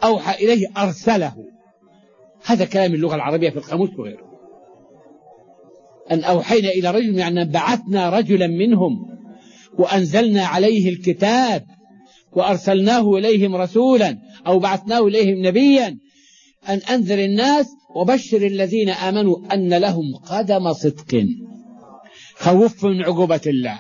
أوحى إليه أرسله. هذا كلام اللغة العربية في القاموس وغيره. أن أوحينا إلى رجل يعني بعثنا رجلا منهم وأنزلنا عليه الكتاب وأرسلناه إليهم رسولا أو بعثناه إليهم نبيا أن أنذر الناس وبشر الذين آمنوا أن لهم قدم صدق. خوف من عقوبة الله.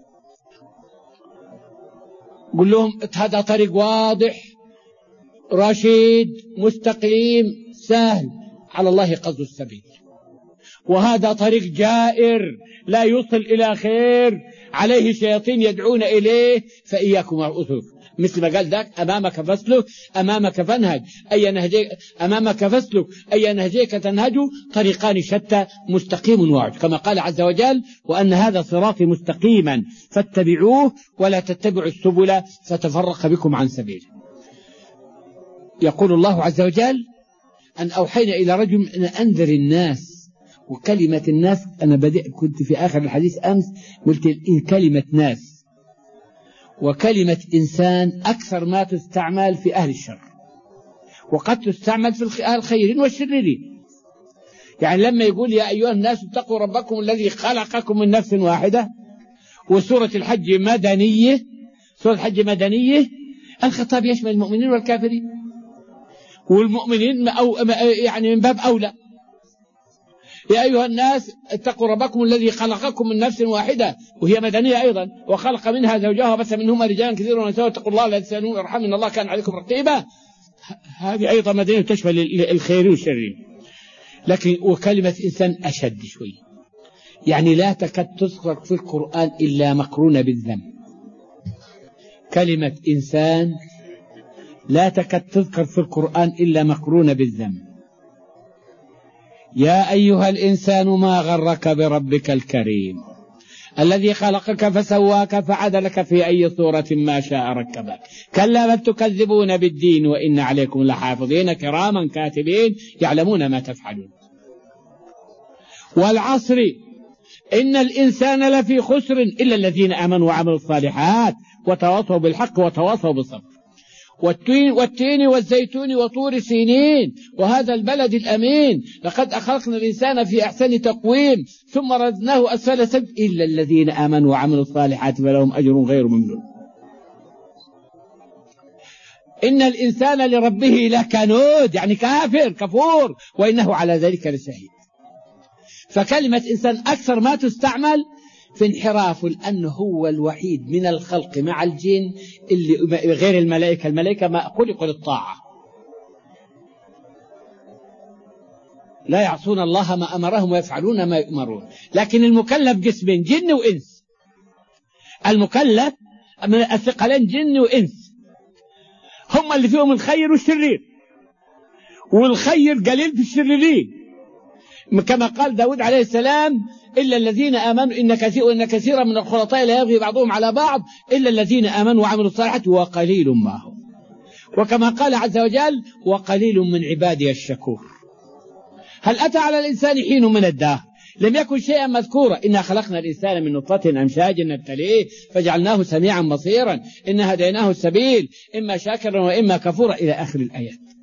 قل لهم هذا طريق واضح رشيد مستقيم سهل على الله قصد السبيل، وهذا طريق جائر لا يوصل إلى خير عليه شياطين يدعون إليه فإياكم والأسف. مثل ما قال ذاك أمامك فاسلك أمامك فانهج أي نهجيك أمامك فاسلك أي نهجيك تنهج طريقان شتى مستقيم واعج، كما قال عز وجل وأن هذا صراطي مستقيما فاتبعوه ولا تتبعوا السبل فتفرق بكم عن سبيله. يقول الله عز وجل أن أوحينا إلى رجل أن أنذر الناس. وكلمة الناس أنا كنت في آخر الحديث أمس قلت كلمة ناس وكلمة إنسان أكثر ما تستعمل في أهل الشر، وقد تستعمل في أهل الخيرين والشريرين. يعني لما يقول يا أيها الناس اتقوا ربكم الذي خلقكم من نفس واحدة، وسورة الحج مدنية، سورة الحج مدنية، الخطاب يشمل المؤمنين والكافرين، والمؤمنين أو يعني من باب أولى. يا أيها الناس اتقوا ربكم الذي خلقكم من نفس واحدة، وهي مدنية أيضا، وخلق منها زوجها وبث منهما رجالا كثيرا ونساء واتقوا الله الذي تسألون ارحموا إن الله كان عليكم رقيبا. هذه أيضا مدنية تشمل الخير والشر. لكن وكلمة إنسان أشد شوي، يعني لا تكاد تذكر في القرآن إلا مقرونة بالذنب. كلمة إنسان لا تكاد تذكر في القرآن إلا مقرونة بالذنب. يا أيها الإنسان ما غرك بربك الكريم الذي خلقك فسواك فعدلك في أي صورة ما شاء ركبك. كلا بل تكذبون بالدين وإن عليكم لحافظين كراما كاتبين يعلمون ما تفعلون. والعصر إن الإنسان لفي خسر إلا الذين آمنوا وعملوا الصالحات وتواصوا بالحق وتواصوا بالصبر. والتين والزيتون وطور سينين وهذا البلد الأمين لقد خلقنا الإنسان في أحسن تقويم ثم ردناه أسفل سفل إلا الذين آمنوا وعملوا الصالحات فلهم أجر غير ممنون. إن الإنسان لربه لكنود يعني كافر كفور وإنه على ذلك لشهيد. فكلمة إنسان أكثر ما تستعمل في انحراف، لأنه هو الوحيد من الخلق مع الجن اللي غير الملائكة. الملائكة ما خلقوا للطاعة، لا يعصون الله ما أمرهم ويفعلون ما يؤمرون. لكن المكلف قسمين جن وإنس. المكلف من الثقلين جن وإنس، هم اللي فيهم الخير والشرير، والخير قليل في الشريرين، كما قال داود عليه السلام إلا الذين آمنوا إن كثيرا من الخلطاء لا يبغي بعضهم على بعض إلا الذين آمنوا وعملوا الصالحات وقليل ما هم. وكما قال عز وجل وقليل من عبادي الشكور. هل أتى على الإنسان حين من الدهر لم يكن شيئا مذكورا إنا خلقنا الإنسان من نطفة أمشاج نبتليه فجعلناه سميعا بصيرا إنا هديناه السبيل إما شاكرا وإما كفورا إلى آخر الآيات.